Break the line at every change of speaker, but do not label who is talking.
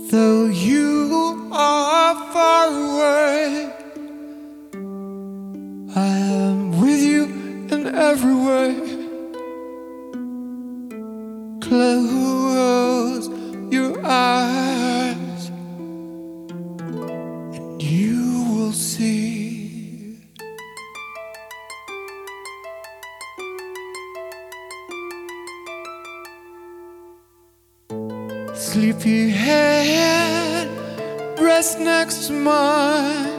Though you are far away, I am with you in every way. Close your eyes and you will see. Sleepy head, rest next to mine.